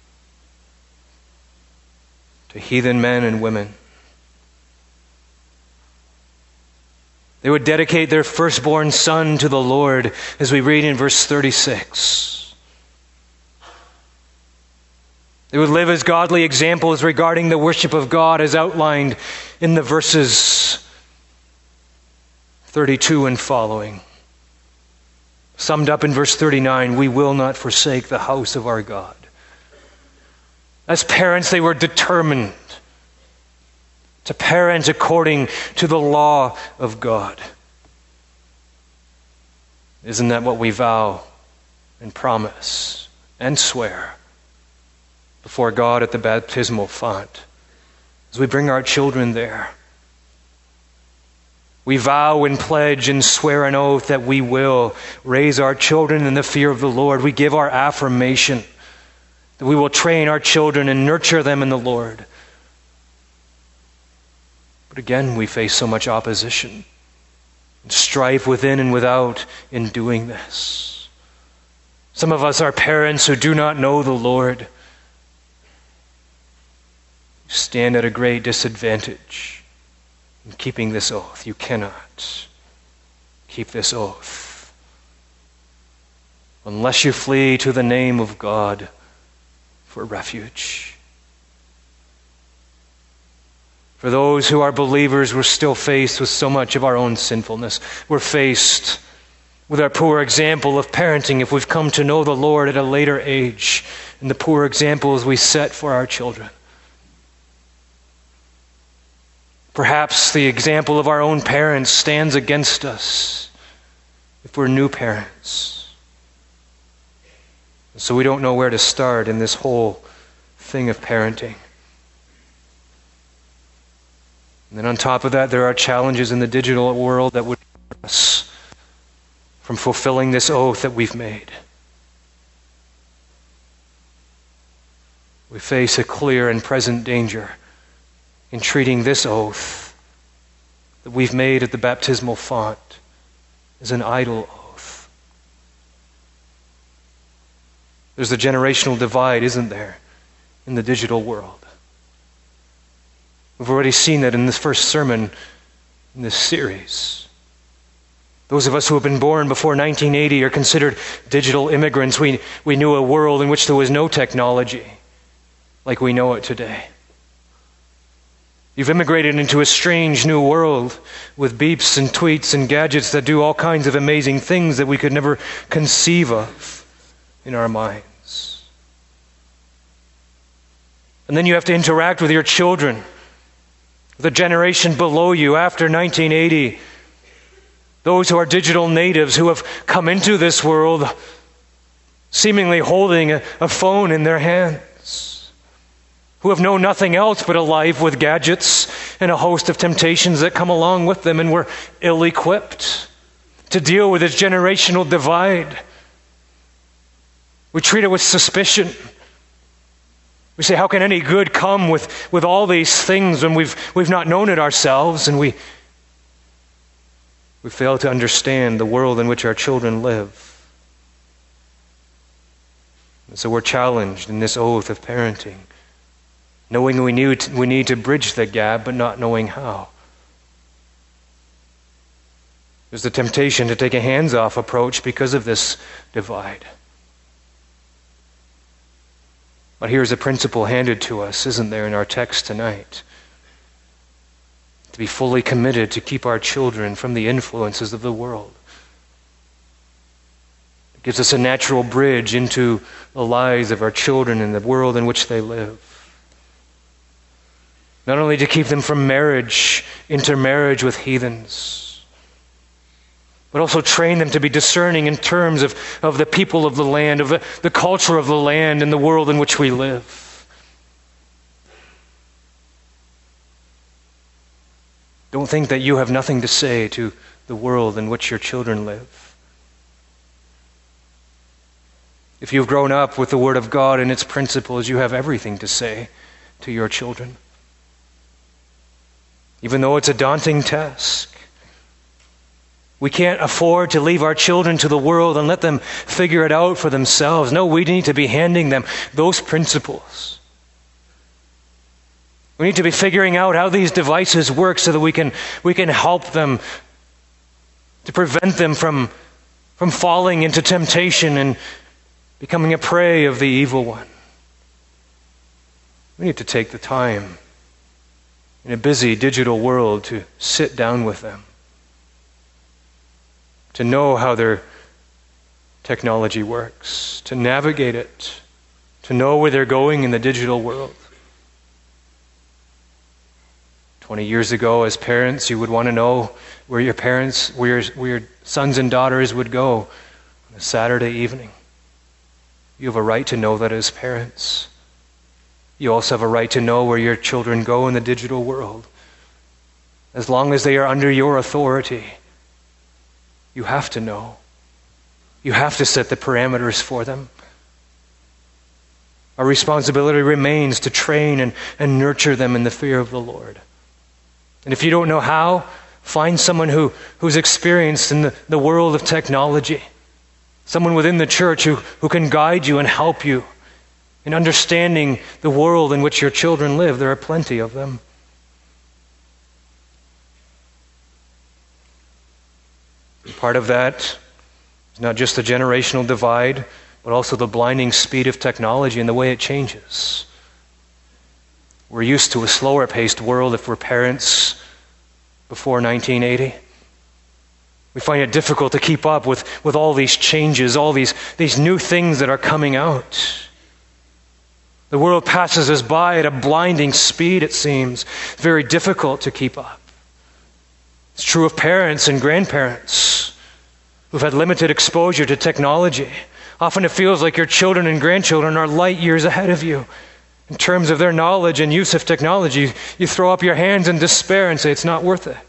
to heathen men and women. They would dedicate their firstborn son to the Lord, as we read in verse 36. They would live as godly examples regarding the worship of God as outlined in the verses 32 and following. Summed up in verse 39, we will not forsake the house of our God. As parents, they were determined to parent according to the law of God. Isn't that what we vow and promise and swear before God at the baptismal font as we bring our children there? We vow and pledge and swear an oath that we will raise our children in the fear of the Lord. We give our affirmation that we will train our children and nurture them in the Lord. But again, we face so much opposition. and strife within and without in doing this. Some of us are parents who do not know the Lord. You stand at a great disadvantage in keeping this oath. You cannot keep this oath unless you flee to the name of God for refuge. For those who are believers, we're still faced with so much of our own sinfulness. We're faced with our poor example of parenting if we've come to know the Lord at a later age, and the poor examples we set for our children. Perhaps the example of our own parents stands against us if we're new parents. So we don't know where to start in this whole thing of parenting. And then on top of that, there are challenges in the digital world that would keep us from fulfilling this oath that we've made. We face a clear and present danger in treating this oath that we've made at the baptismal font as an idle oath. There's a generational divide, isn't there, in the digital world? We've already seen that in this first sermon in this series. Those of us who have been born before 1980 are considered digital immigrants. We knew a world in which there was no technology like we know it today. You've immigrated into a strange new world with beeps and tweets and gadgets that do all kinds of amazing things that we could never conceive of in our minds. And then you have to interact with your children, the generation below you after 1980, those who are digital natives who have come into this world seemingly holding a phone in their hands, who have known nothing else but a life with gadgets and a host of temptations that come along with them, and we're ill-equipped to deal with this generational divide. We treat it with suspicion. We say, how can any good come with all these things when we've not known it ourselves, and we fail to understand the world in which our children live. And so we're challenged in this oath of parenting, knowing we need to bridge the gap, but not knowing how. There's the temptation to take a hands-off approach because of this divide. But here's a principle handed to us, isn't there, in our text tonight? To be fully committed to keep our children from the influences of the world. It gives us a natural bridge into the lives of our children and the world in which they live. Not only to keep them from intermarriage with heathens, but also train them to be discerning in terms of the people of the land, of the culture of the land and the world in which we live. Don't think that you have nothing to say to the world in which your children live. If you've grown up with the Word of God and its principles, you have everything to say to your children. Even though it's a daunting task. We can't afford to leave our children to the world and let them figure it out for themselves. No, we need to be handing them those principles. We need to be figuring out how these devices work so that we can help them, to prevent them from falling into temptation and becoming a prey of the evil one. We need to take the time in a busy digital world to sit down with them, to know how their technology works, to navigate it, to know where they're going in the digital world. 20 years ago, as parents, you would want to know where your sons and daughters would go on a Saturday evening. You have a right to know that as parents. You also have a right to know where your children go in the digital world. As long as they are under your authority, you have to know. You have to set the parameters for them. Our responsibility remains to train and nurture them in the fear of the Lord. And if you don't know how, Find someone who's experienced in the world of technology. Someone within the church who can guide you and help you in understanding the world in which your children live. There are plenty of them. Part of that is not just the generational divide, but also the blinding speed of technology and the way it changes. We're used to a slower paced world if we're parents before 1980. We find it difficult to keep up with all these changes, all these new things that are coming out. The world passes us by at a blinding speed, it seems. It's very difficult to keep up. It's true of parents and grandparents who've had limited exposure to technology. Often it feels like your children and grandchildren are light years ahead of you. In terms of their knowledge and use of technology, you throw up your hands in despair and say it's not worth it.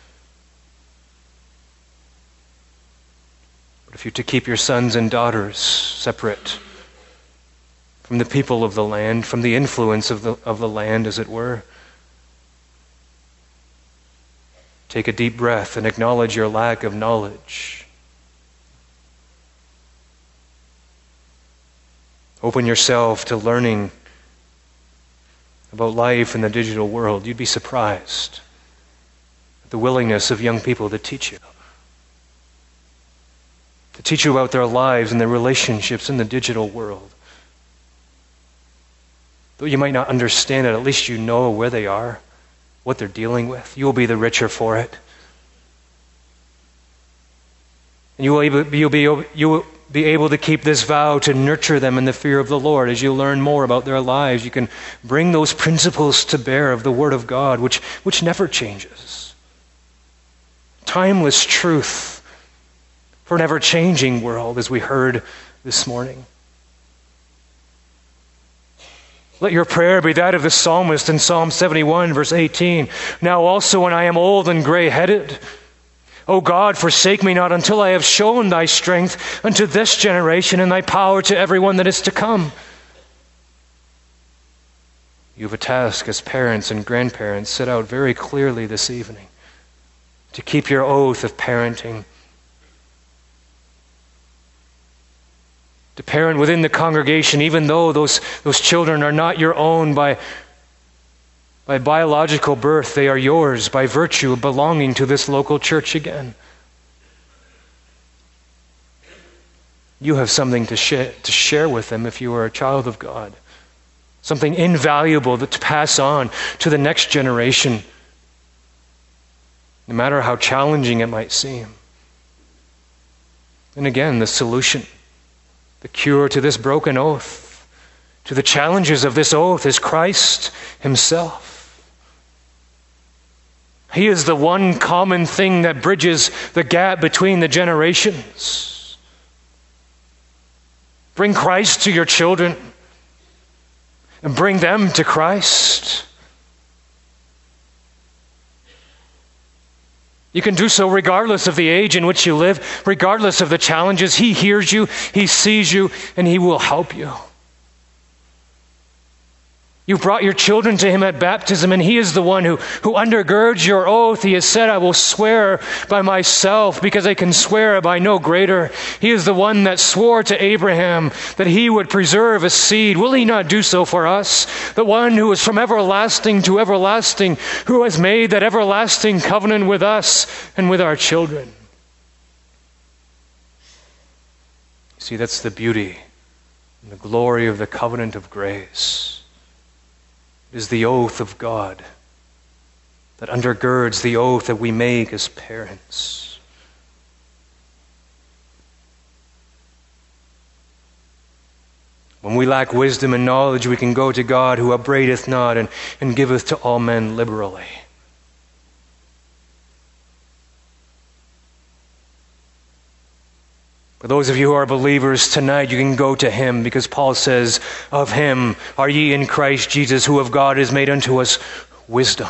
But if you're to keep your sons and daughters separate from the people of the land, from the influence of the land, as it were, take a deep breath and acknowledge your lack of knowledge. Open yourself to learning about life in the digital world. You'd be surprised at the willingness of young people to teach you about their lives and their relationships in the digital world. Though you might not understand it, at least you know where they are, what they're dealing with. You will be the richer for it. And you will be able to keep this vow to nurture them in the fear of the Lord. As you learn more about their lives, you can bring those principles to bear of the Word of God, which never changes. Timeless truth for an ever-changing world, as we heard this morning. Let your prayer be that of the psalmist in Psalm 71, verse 18. Now also when I am old and gray-headed, O God, forsake me not until I have shown thy strength unto this generation and thy power to everyone that is to come. You have a task as parents and grandparents set out very clearly this evening to keep your oath of parenting. To parent within the congregation, even though those children are not your own by biological birth, they are yours by virtue of belonging to this local church again. You have something to share with them if you are a child of God. Something invaluable to pass on to the next generation, no matter how challenging it might seem. And again, the solution, the cure to this broken oath, to the challenges of this oath, is Christ himself. He is the one common thing that bridges the gap between the generations. Bring Christ to your children and bring them to Christ. You can do so regardless of the age in which you live, regardless of the challenges. He hears you, he sees you, and he will help you. You brought your children to him at baptism, and he is the one who undergirds your oath. He has said, I will swear by myself because I can swear by no greater. He is the one that swore to Abraham that he would preserve a seed. Will he not do so for us? The one who is from everlasting to everlasting, who has made that everlasting covenant with us and with our children. See, that's the beauty and the glory of the covenant of grace. Is the oath of God that undergirds the oath that we make as parents. When we lack wisdom and knowledge, we can go to God who upbraideth not and giveth to all men liberally. For those of you who are believers tonight, you can go to him because Paul says, of him are ye in Christ Jesus, who of God is made unto us wisdom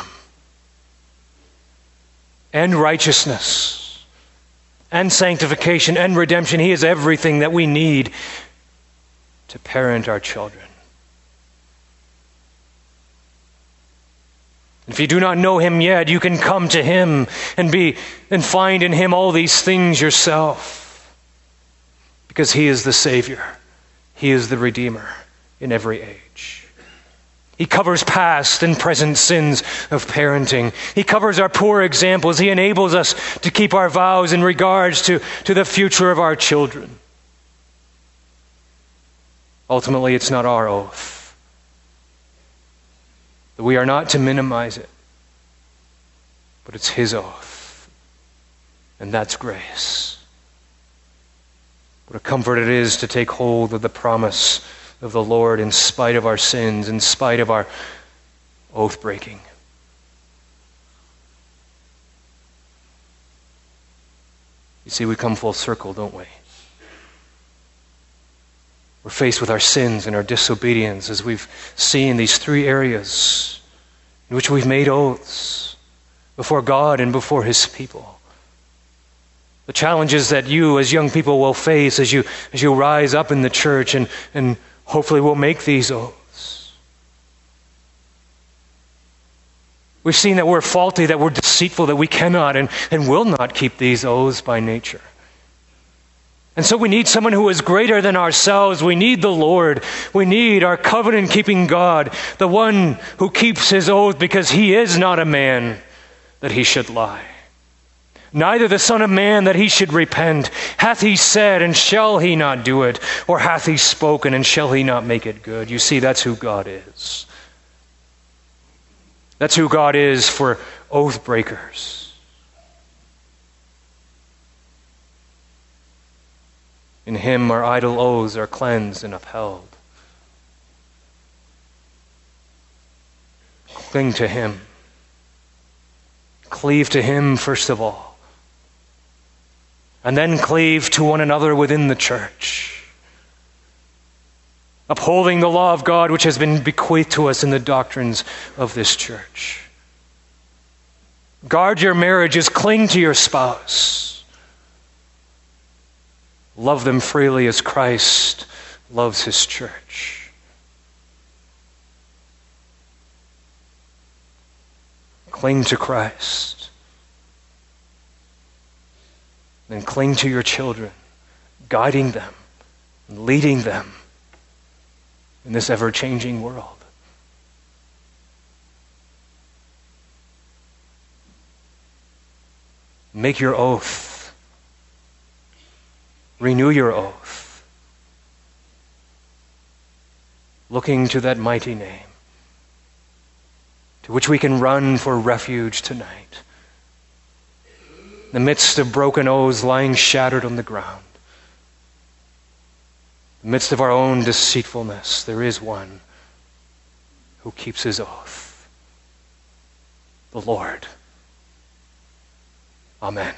and righteousness and sanctification and redemption. He is everything that we need to parent our children. If you do not know him yet, you can come to him and find in him all these things yourself. Because he is the Savior. He is the Redeemer in every age. He covers past and present sins of parenting. He covers our poor examples. He enables us to keep our vows in regards to the future of our children. Ultimately, it's not our oath. We are not to minimize it, but it's his oath, and that's grace. What a comfort it is to take hold of the promise of the Lord in spite of our sins, in spite of our oath breaking. You see, we come full circle, don't we? We're faced with our sins and our disobedience as we've seen these three areas in which we've made oaths before God and before his people. The challenges that you as young people will face as you rise up in the church and hopefully will make these oaths. We've seen that we're faulty, that we're deceitful, that we cannot and will not keep these oaths by nature. And so we need someone who is greater than ourselves. We need the Lord. We need our covenant-keeping God, the one who keeps his oath because he is not a man that he should lie. Neither the Son of Man that he should repent. Hath he said, and shall he not do it? Or hath he spoken, and shall he not make it good? You see, that's who God is. That's who God is for oath breakers. In him our idle oaths are cleansed and upheld. Cling to him. Cleave to him first of all. And then cleave to one another within the church. Upholding the law of God which has been bequeathed to us in the doctrines of this church. Guard your marriages. Cling to your spouse. Love them freely as Christ loves his church. Cling to Christ. And cling to your children, guiding them, and leading them in this ever-changing world. Make your oath. Renew your oath, looking to that mighty name, to which we can run for refuge tonight. In the midst of broken oaths lying shattered on the ground, in the midst of our own deceitfulness, there is one who keeps his oath, the Lord. Amen.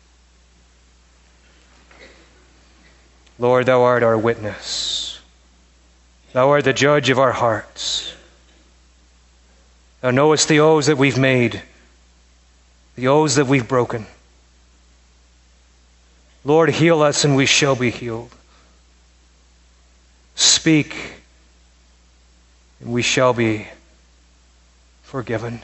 Lord, thou art our witness. Thou art the judge of our hearts. Thou knowest the oaths that we've made, the oaths that we've broken. Lord, heal us and we shall be healed. Speak and we shall be forgiven.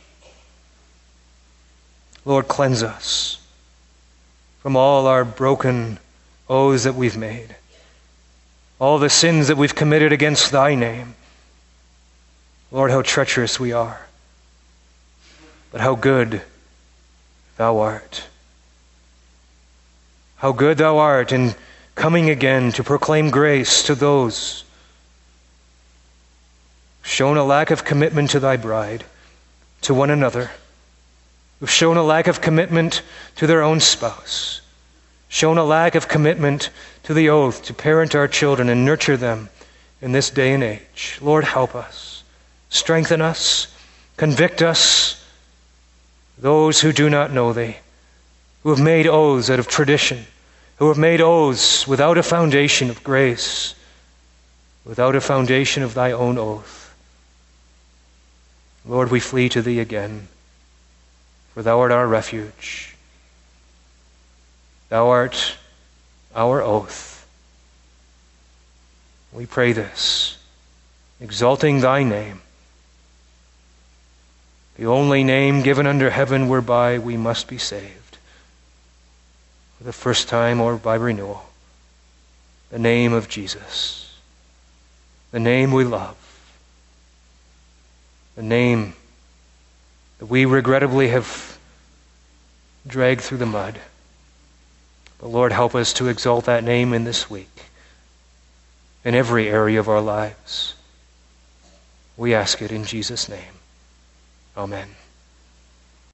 Lord, cleanse us from all our broken oaths that we've made, all the sins that we've committed against thy name. Lord, how treacherous we are, but how good thou art. How good thou art in coming again to proclaim grace to those who've shown a lack of commitment to thy bride, to one another, who've shown a lack of commitment to their own spouse, shown a lack of commitment to the oath to parent our children and nurture them in this day and age. Lord, help us. Strengthen us. Convict us. Those who do not know thee, who have made oaths out of tradition, who have made oaths without a foundation of grace, without a foundation of thy own oath. Lord, we flee to thee again, for thou art our refuge. Thou art our oath. We pray this, exalting thy name, the only name given under heaven whereby we must be saved, for the first time or by renewal, the name of Jesus, the name we love, the name that we regrettably have dragged through the mud. But Lord, help us to exalt that name in this week, in every area of our lives. We ask it in Jesus' name. Amen.